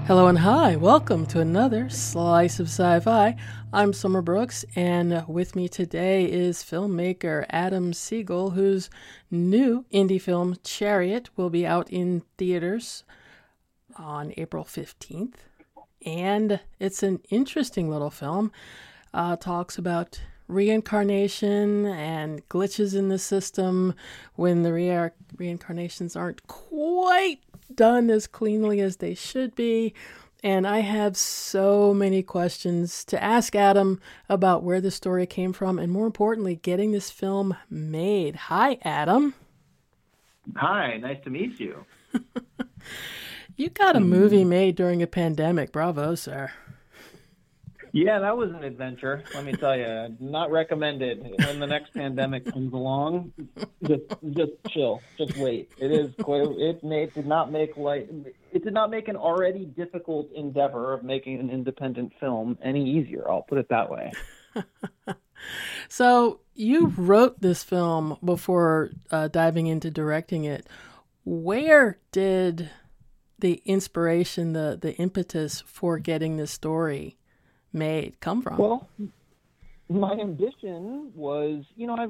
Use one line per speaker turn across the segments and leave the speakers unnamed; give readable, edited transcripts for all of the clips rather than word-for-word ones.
Hello and hi, welcome to another Slice of Sci-Fi. I'm Summer Brooks, and with me today is filmmaker Adam Siegel, whose new indie film Chariot will be out in theaters on April 15th. And it's an interesting little film. Talks about reincarnation and glitches in the system when the reincarnations aren't quite done as cleanly as they should be. And I have so many questions to ask Adam about where the story came from and, more importantly, getting this film made. Hi, Adam.
Hi, nice to meet you.
You got a movie made during a pandemic. Bravo, sir.
Yeah, that was an adventure. Let me tell you, I'd not recommend it. When the next pandemic comes along, just chill, just wait. It did not make an already difficult endeavor of making an independent film any easier. I'll put it that way.
So you wrote this film before diving into directing it. Where did the inspiration, the impetus for getting this story made come from?
Well, my ambition was,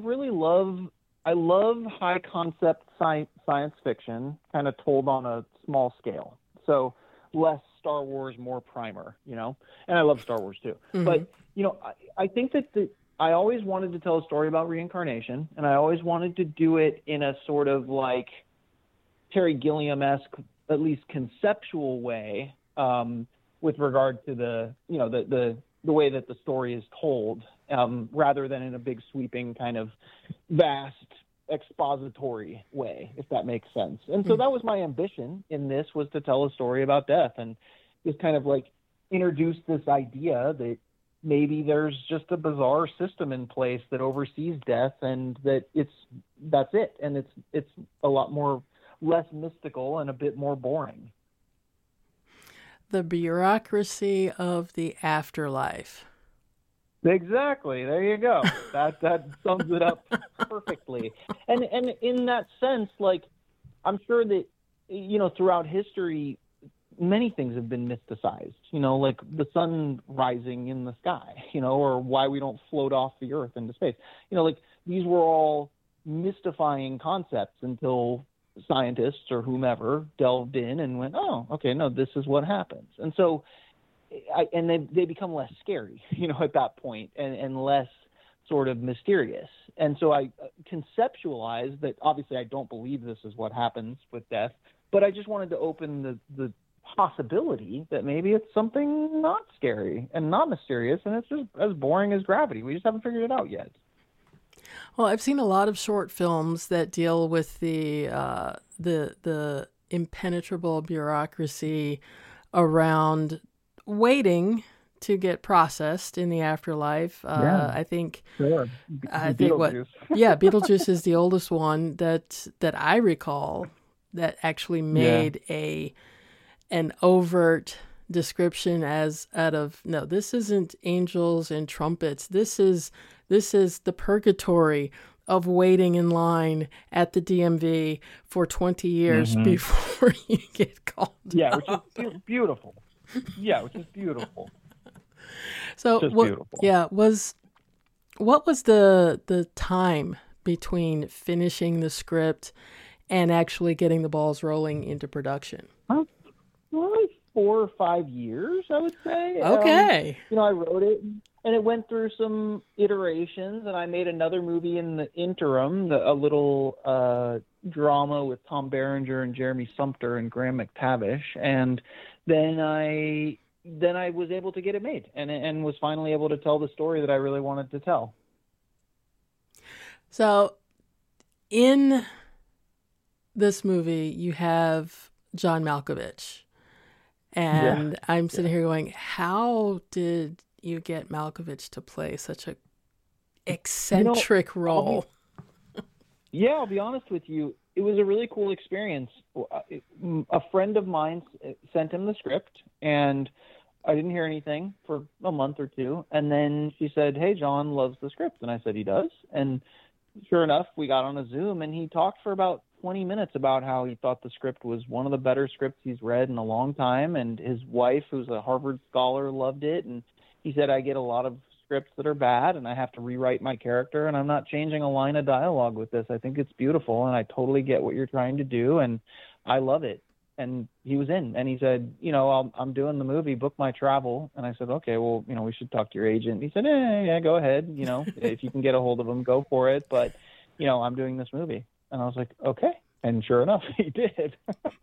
I love high concept science fiction, kind of told on a small scale. So less Star Wars, more Primer, and I love Star Wars too. Mm-hmm. But, I think that I always wanted to tell a story about reincarnation, and I always wanted to do it in a sort of like Terry Gilliam-esque, at least conceptual way, with regard to the way that the story is told, rather than in a big sweeping kind of vast expository way, if that makes sense. And so that was my ambition in this, was to tell a story about death and just kind of like introduce this idea that maybe there's just a bizarre system in place that oversees death, and that's it. And it's a lot more less mystical and a bit more boring.
The bureaucracy of the afterlife.
Exactly. There you go. That sums it up perfectly. And in that sense, like, I'm sure that, throughout history, many things have been mysticized, like the sun rising in the sky, or why we don't float off the earth into space. Like, these were all mystifying concepts until scientists or whomever delved in and went, oh, okay, no, this is what happens. And so they become less scary, at that point, and less sort of mysterious. And so I conceptualized that obviously I don't believe this is what happens with death, but I just wanted to open the possibility that maybe it's something not scary and not mysterious, and it's just as boring as gravity. We just haven't figured it out yet.
Well, I've seen a lot of short films that deal with the impenetrable bureaucracy around waiting to get processed in the afterlife. I think
sure.
Beetlejuice is the oldest one that I recall that actually made an overt description as out of, no, this isn't angels and trumpets. This is the purgatory of waiting in line at the DMV for 20 years before you get called up.
Which is beautiful. Yeah, which is beautiful.
So, what was the time between finishing the script and actually getting the balls rolling into production?
Like 4 or 5 years, I would say.
Okay.
I wrote it, and it went through some iterations, and I made another movie in the interim, a little drama with Tom Berenger and Jeremy Sumpter and Graham McTavish, and then I was able to get it made, and was finally able to tell the story that I really wanted to tell.
So, in this movie, you have John Malkovich. And I'm sitting here going, how did you get Malkovich to play such a eccentric role?
I'll be honest with you. It was a really cool experience. A friend of mine sent him the script, and I didn't hear anything for a month or two. And then she said, hey, John loves the script. And I said, he does. And sure enough, we got on a Zoom, and he talked for about 20 minutes about how he thought the script was one of the better scripts he's read in a long time, and his wife, who's a Harvard scholar, loved it. And he said, I get a lot of scripts that are bad, and I have to rewrite my character, and I'm not changing a line of dialogue with this. I think it's beautiful, and I totally get what you're trying to do, and I love it. And he was in, and he said, I'm doing the movie, book my travel. And I said, okay, well, we should talk to your agent. He said, yeah, go ahead. If you can get a hold of him, go for it. But, I'm doing this movie. And I was like, okay. And sure enough, he did.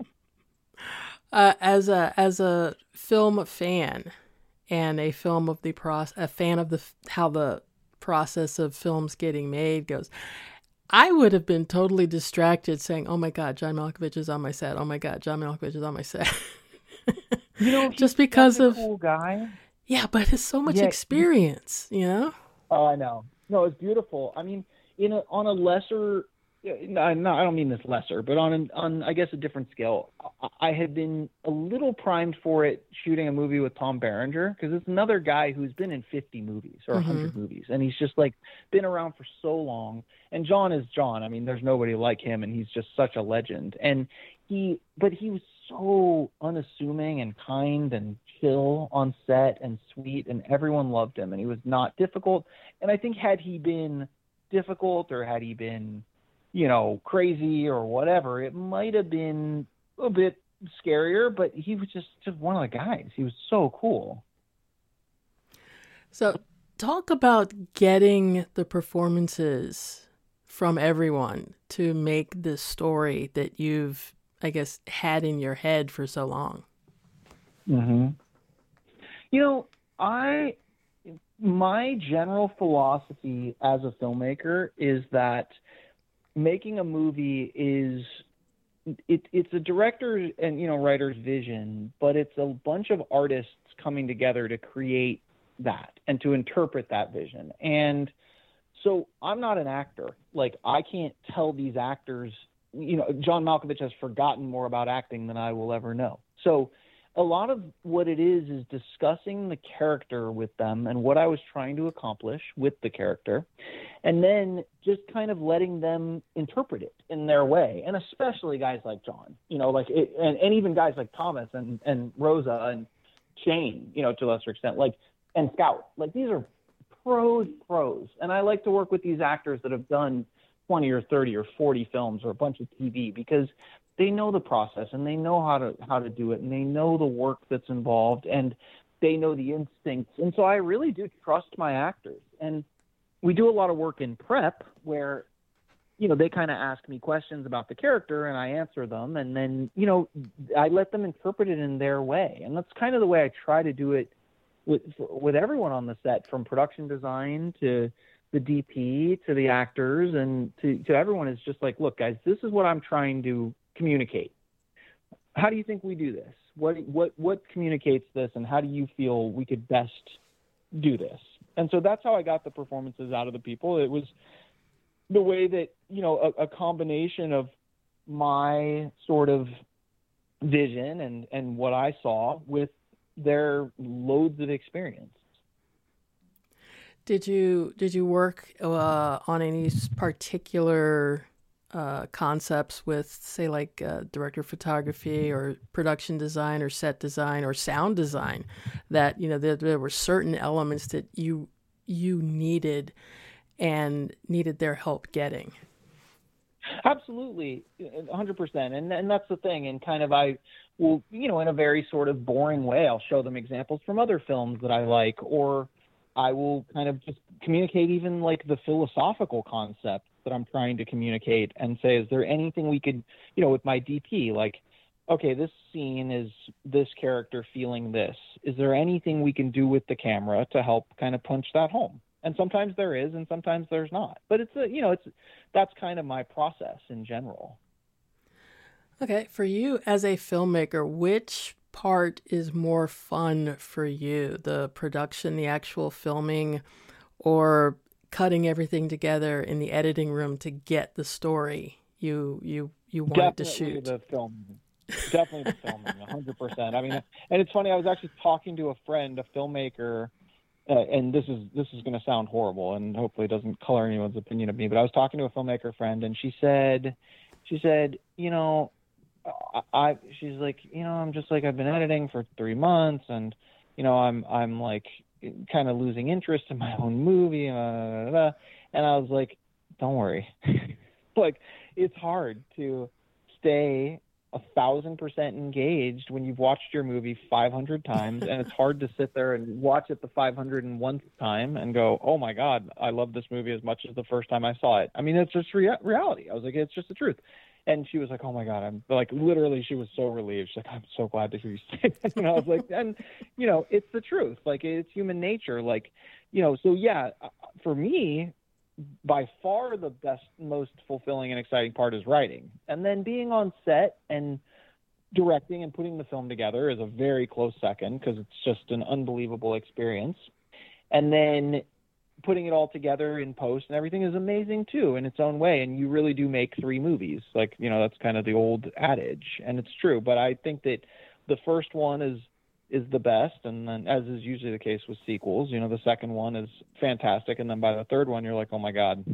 As a film fan and a fan of how the process of films getting made goes, I would have been totally distracted saying, oh my God, John Malkovich is on my set. Oh my God, John Malkovich is on my set. Just because of
cool guy.
Yeah, but it's so much experience,
Oh, I know. No, it's beautiful. I mean, on a lesser, no, I don't mean this lesser, but on I guess a different scale. I had been a little primed for it shooting a movie with Tom Berenger, because it's another guy who's been in 50 movies or 100 movies, and he's just like been around for so long. And John is John. I mean, there's nobody like him, and he's just such a legend. And he was so unassuming and kind and chill on set and sweet, and everyone loved him, and he was not difficult. And I think had he been difficult, or had he been, crazy or whatever, it might have been a bit scarier, but he was just one of the guys. He was so cool.
So talk about getting the performances from everyone to make this story that you've, I guess, had in your head for so long.
Mm-hmm. My general philosophy as a filmmaker is that making a movie it's a director and writer's vision, but it's a bunch of artists coming together to create that and to interpret that vision. And so I'm not an actor. Like, I can't tell these actors, John Malkovich has forgotten more about acting than I will ever know. So a lot of what it is discussing the character with them and what I was trying to accomplish with the character, and then just kind of letting them interpret it in their way. And especially guys like John, and even guys like Thomas and Rosa and Shane, to a lesser extent, and Scout. These are pros. And I like to work with these actors that have done 20 or 30 or 40 films or a bunch of TV, because they know the process, and they know how to do it, and they know the work that's involved, and they know the instincts. And so I really do trust my actors. And we do a lot of work in prep where, they kind of ask me questions about the character, and I answer them, and then, I let them interpret it in their way. And that's kind of the way I try to do it with everyone on the set, from production design to the DP to the actors and to everyone. Is just like, look, guys, this is what I'm trying to communicate. How do you think we do this? What communicates this, and how do you feel we could best do this? And so that's how I got the performances out of the people. It was the way that, a combination of my sort of vision and what I saw with their loads of experience.
Did you work on any particular concepts with, say, like director of photography or production design or set design or sound design, that there were certain elements that you needed their help getting?
Absolutely, 100%. And that's the thing. And kind of I will, in a very sort of boring way, I'll show them examples from other films that I like, or I will kind of just communicate even like the philosophical concept that I'm trying to communicate, and say, is there anything we could, with my DP, like, okay, this scene is this character feeling this. Is there anything we can do with the camera to help kind of punch that home? And sometimes there is, and sometimes there's not. But that's kind of my process in general.
Okay, for you as a filmmaker, which part is more fun for you? The production, the actual filming, or cutting everything together in the editing room to get the story you wanted to shoot?
Definitely the filming, 100%. I mean, and it's funny, I was actually talking to a friend, a filmmaker, and this is going to sound horrible, and hopefully it doesn't color anyone's opinion of me, but I was talking to a filmmaker friend, and she said, she said, she's like, I'm just like, I've been editing for 3 months, and I'm like kind of losing interest in my own movie, and I was like, don't worry. Like, it's hard to stay 1,000% engaged when you've watched your movie 500 times, and it's hard to sit there and watch it the 501st time and go, oh my God, I love this movie as much as the first time I saw it. I mean, it's just reality. I was like, it's just the truth. And she was like, oh my God, I'm like, literally, she was so relieved. She's like, I'm so glad to hear you say that. And I was like, and it's the truth. Like, it's human nature. Like, so yeah, for me, by far the best, most fulfilling and exciting part is writing. And then being on set and directing and putting the film together is a very close second, because it's just an unbelievable experience. And then putting it all together in post and everything is amazing too, in its own way. And you really do make 3 movies. Like, that's kind of the old adage, and it's true. But I think that the first one is the best, and then, as is usually the case with sequels, the second one is fantastic, and then by the third one you're like, oh my God,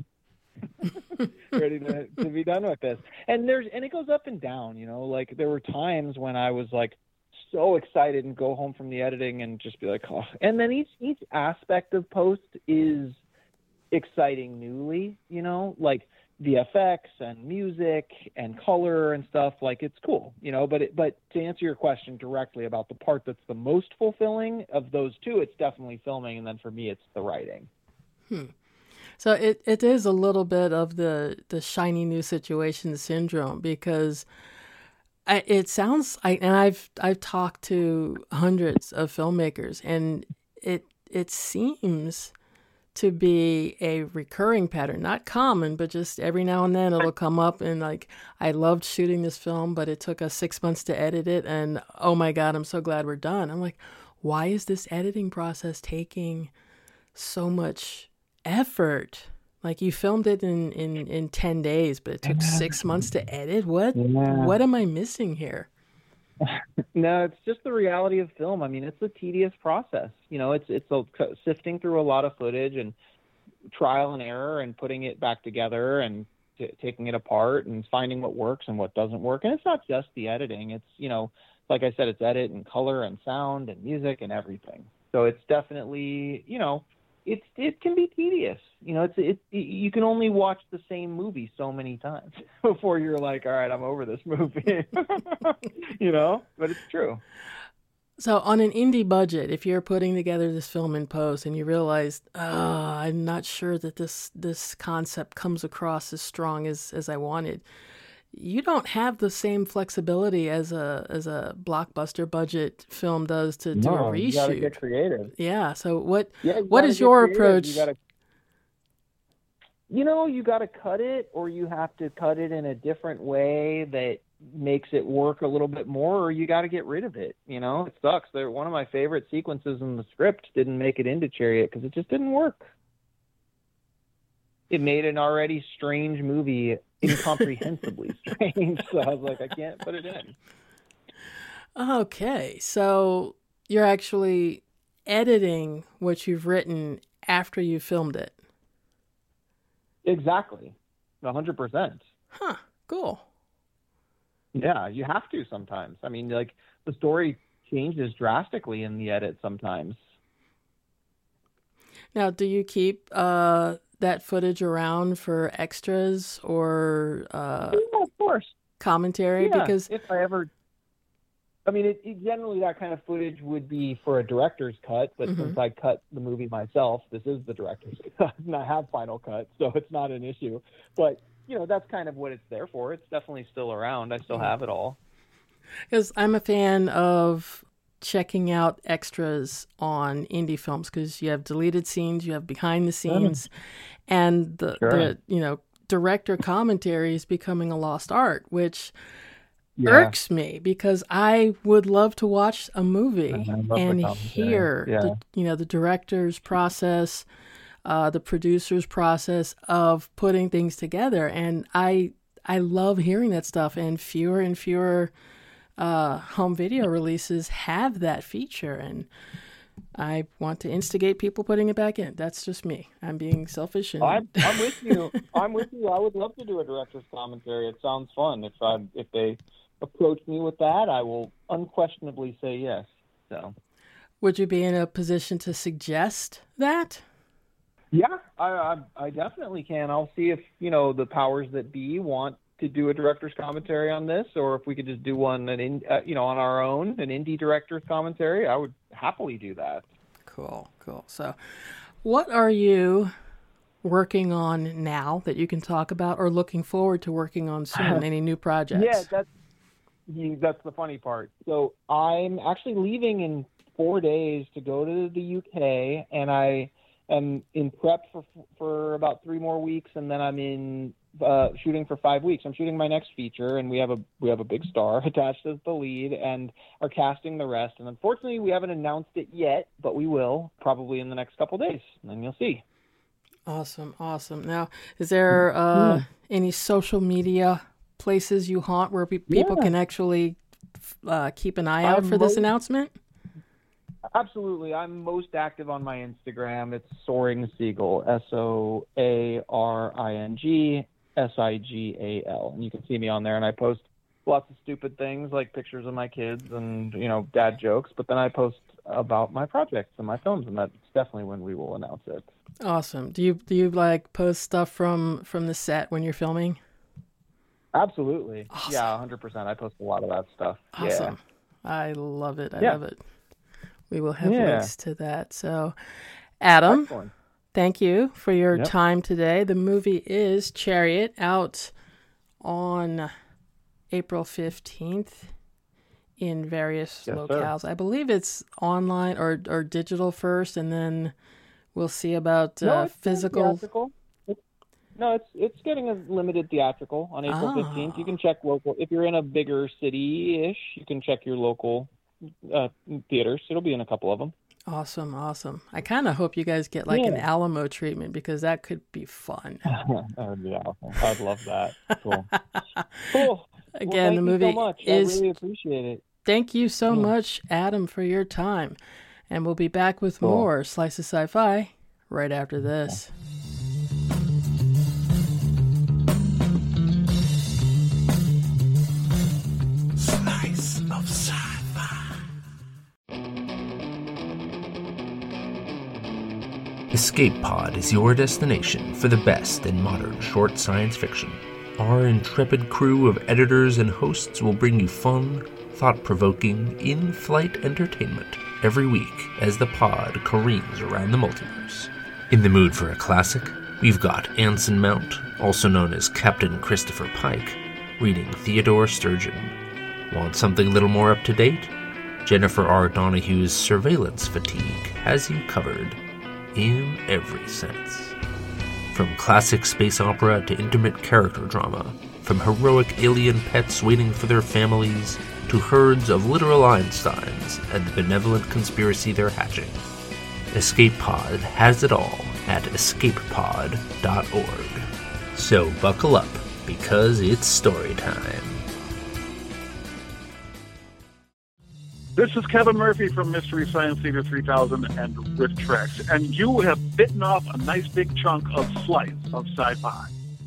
ready to be done with this. And it goes up and down. Like, there were times when I was like so excited and go home from the editing and just be like, oh. And then each aspect of post is exciting newly, like VFX and music and color and stuff. Like, it's cool, but to answer your question directly about the part that's the most fulfilling of those two, it's definitely filming. And then for me, it's the writing.
So it is a little bit of the shiny new situation syndrome, because it sounds like, and I've talked to hundreds of filmmakers, and it seems to be a recurring pattern, not common, but just every now and then it'll come up, and like, I loved shooting this film, but it took us 6 months to edit it, and oh my God, I'm so glad we're done. I'm like, why is this editing process taking so much effort? Like, you filmed it in 10 days, but it took 6 months to edit. What am I missing here?
No, it's just the reality of film. I mean, it's a tedious process. It's sifting through a lot of footage and trial and error and putting it back together and taking it apart and finding what works and what doesn't work. And it's not just the editing. It's, like I said, it's edit and color and sound and music and everything. So it's definitely, it can be tedious. You can only watch the same movie so many times before you're like, all right, I'm over this movie. But it's true.
So on an indie budget, if you're putting together this film in post and you realize, I'm not sure that this concept comes across as strong as I wanted, you don't have the same flexibility as a blockbuster budget film does to do a reshoot. You gotta
get creative.
Yeah. So what is your approach?
You gotta cut it, or you have to cut it in a different way that makes it work a little bit more, or you got to get rid of it. It sucks. One of my favorite sequences in the script didn't make it into Chariot because it just didn't work. It made an already strange movie incomprehensibly strange. So I was like, I can't put it in.
Okay. So you're actually editing what you've written after you filmed it.
Exactly. 100%.
Huh. Cool.
Yeah, you have to sometimes. I mean, like, the story changes drastically in the edit sometimes.
Now, do you keep that footage around for extras or
yeah, of course,
commentary?
Yeah,
because
if I ever, I mean, generally that kind of footage would be for a director's cut, but since I cut the movie myself, this is the director's cut, and I have final cut, so it's not an issue. But that's kind of what it's there for. It's definitely still around. I still have it all.
Because I'm a fan of checking out extras on indie films, because you have deleted scenes, you have behind the scenes, and the director commentary is becoming a lost art, which irks me, because I would love to watch a movie and hear the director's process, the producer's process of putting things together. And I love hearing that stuff, and fewer home video releases have that feature. And I want to instigate people putting it back in. That's just me. I'm being selfish. And
I'm with you. I'm with you. I would love to do a director's commentary. It sounds fun. If they approach me with that, I will unquestionably say yes. So,
would you be in a position to suggest that?
Yeah, I definitely can. I'll see if the powers that be want to do a director's commentary on this, or if we could just do one on our own, an indie director's commentary. I would happily do that.
Cool. So, what are you working on now that you can talk about, or looking forward to working on soon? Any new projects?
Yeah, that's the funny part. So I'm actually leaving in 4 days to go to the UK, and I am in prep for about 3 more weeks, and then I'm in shooting for 5 weeks. I'm shooting my next feature, and we have a big star attached as the lead, and are casting the rest. And unfortunately, we haven't announced it yet, but we will probably in the next couple days, and then you'll see.
Awesome. Now, is there any social media places you haunt where people can actually keep an eye out for this announcement?
Absolutely. I'm most active on my Instagram. It's Soaring Seagull, SOARING SIGAL. And you can see me on there, and I post lots of stupid things like pictures of my kids and, dad jokes, but then I post about my projects and my films, and that's definitely when we will announce it.
Awesome. Do you like post stuff from the set when you're filming?
Absolutely.
Awesome.
Yeah, 100%. I post a lot of that stuff.
Awesome.
Yeah.
I love it. I love it. We will have links to that. So, Adam,
Excellent.
Thank you for your time today. The movie is Chariot, out on April 15th in various locales. Sir. I believe it's online or digital first, and then we'll see about physical.
It's getting a limited theatrical on April 15th. You can check local. If you're in a bigger city-ish, you can check your local theaters. It'll be in a couple of them.
Awesome. I kind of hope you guys get an Alamo treatment, because that could be fun.
That would be awesome. I'd love that. Cool.
Again, the movie
so much. I really appreciate it.
Thank you so much, Adam, for your time. And we'll be back with more Slice of Sci-Fi right after this.
Slice of Sci-Fi. Escape Pod is your destination for the best in modern short science fiction. Our intrepid crew of editors and hosts will bring you fun, thought-provoking, in-flight entertainment every week as the pod careens around the multiverse. In the mood for a classic? We've got Anson Mount, also known as Captain Christopher Pike, reading Theodore Sturgeon. Want something a little more up-to-date? Jennifer R. Donahue's Surveillance Fatigue has you covered in every sense. From classic space opera to intimate character drama, from heroic alien pets waiting for their families to herds of literal Einsteins and the benevolent conspiracy they're hatching. Escape Pod has it all at escapepod.org. So buckle up, because it's story time.
This is Kevin Murphy from Mystery Science Theater 3000 and RiffTrex, and you have bitten off a nice big chunk of Slice of Sci-Fi.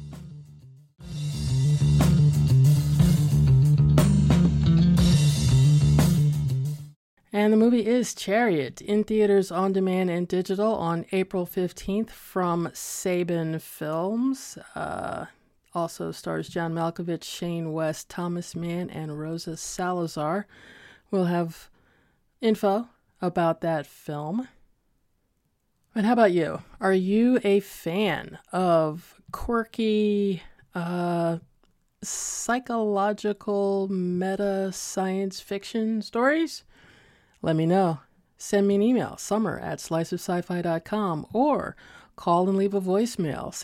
And the movie is Chariot, in theaters, on demand, and digital on April 15th from Saban Films. Also stars John Malkovich, Shane West, Thomas Mann, and Rosa Salazar. We'll have info about that film. But how about you? Are you a fan of quirky, psychological, meta science fiction stories? Let me know. Send me an email, summer@sliceofsci-fi.com, or call and leave a voicemail,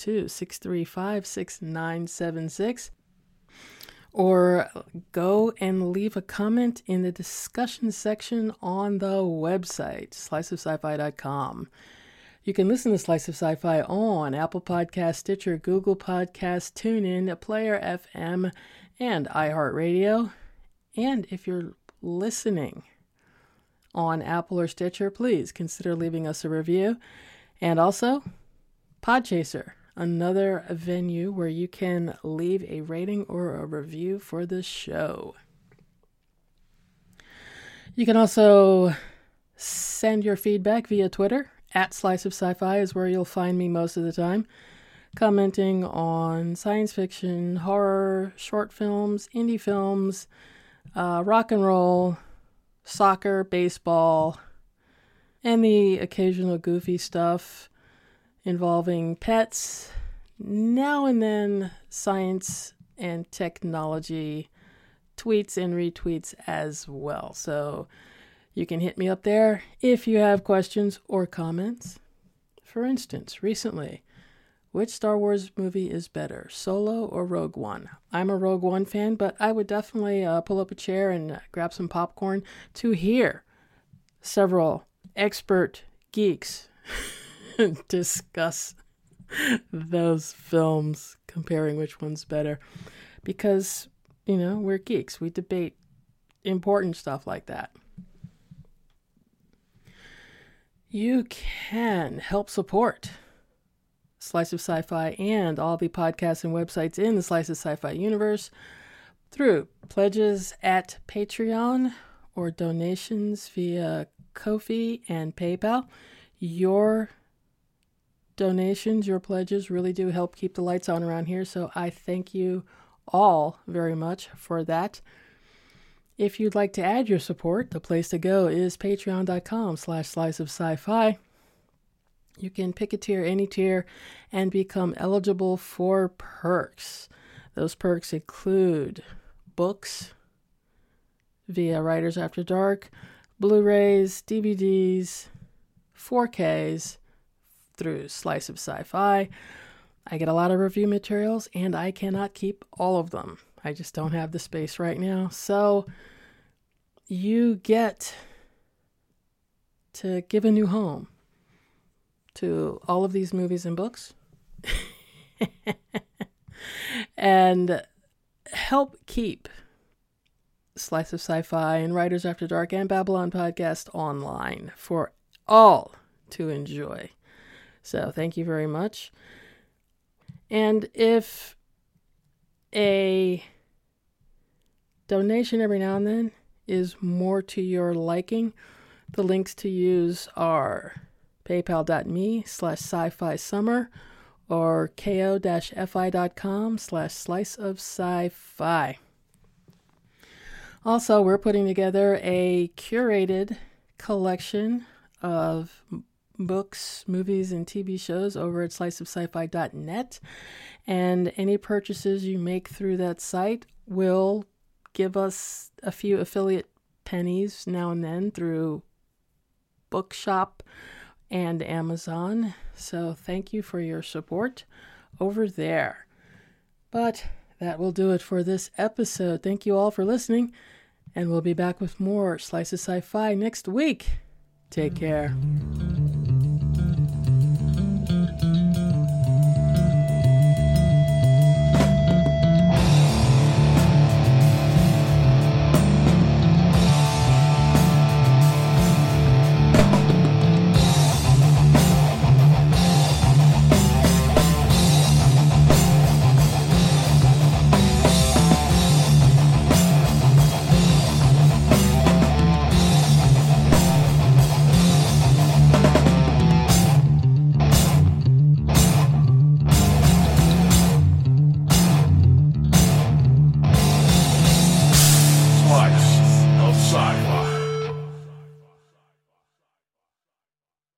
602-635-6976. Or go and leave a comment in the discussion section on the website, sliceofsci-fi.com. You can listen to Slice of Sci-Fi on Apple Podcasts, Stitcher, Google Podcasts, TuneIn, Player FM, and iHeartRadio. And if you're listening on Apple or Stitcher, please consider leaving us a review. And also, Podchaser, another venue where you can leave a rating or a review for the show. You can also send your feedback via Twitter. @Slice of Sci-Fi is where you'll find me most of the time, commenting on science fiction, horror, short films, indie films, rock and roll, soccer, baseball, and the occasional goofy stuff involving pets, now and then science and technology tweets and retweets as well. So you can hit me up there if you have questions or comments. For instance, recently, which Star Wars movie is better, Solo or Rogue One? I'm a Rogue One fan, but I would definitely pull up a chair and grab some popcorn to hear several expert geeks discuss those films, comparing which one's better. Because, you know, we're geeks. We debate important stuff like that. You can help support Slice of Sci-Fi and all the podcasts and websites in the Slice of Sci-Fi universe through pledges at Patreon or donations via Ko-fi and PayPal. Your donations, your pledges really do help keep the lights on around here, so I thank you all very much for that. If you'd like to add your support, the place to go is patreon.com/sliceofsci-fi. You can pick a tier, any tier, and become eligible for perks. Those perks include books via Writers After Dark, Blu-rays, DVDs, 4Ks through Slice of Sci-Fi. I get a lot of review materials, and I cannot keep all of them. I just don't have the space right now. So you get to give a new home to all of these movies and books and help keep Slice of Sci-Fi and Writers After Dark and Babylon Podcast online for all to enjoy. So thank you very much. And if a donation every now and then is more to your liking, the links to use are paypal.me/sci-fi summer or ko-fi.com/sliceofsci-fi. Also, we're putting together a curated collection of books, movies, and TV shows over at sliceofsci-fi.net. And any purchases you make through that site will give us a few affiliate pennies now and then through Bookshop and Amazon. So thank you for your support over there. But that will do it for this episode. Thank you all for listening, and we'll be back with more Slice of Sci-Fi next week. Take care.